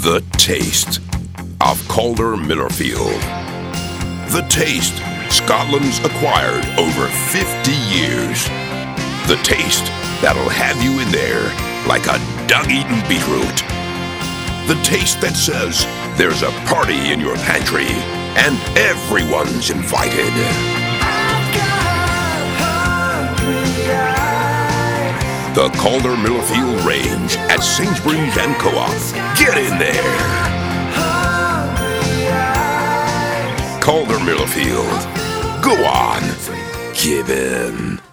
The taste of Calder Millerfield. The taste Scotland's acquired over 50 years. The taste that'll have you in there like a dog-eaten beetroot. The taste that says there's a party in your pantry and everyone's invited. The Calder Millerfield range at Sainsbury's and Co-op. Get in there. Calder Millerfield. Go on. Give in.